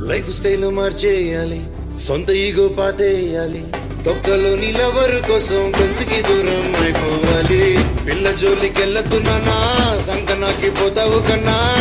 Life style మార్చేయాలి, సొంత ego పాతేయాలి, తొక్కలోని lover కోసం పెంచికి దూరం అయిపోవాలి. పిల్ల జోలికెళ్ళద్దు నాన్నా, సంకనాకి పోతావు కన్నా.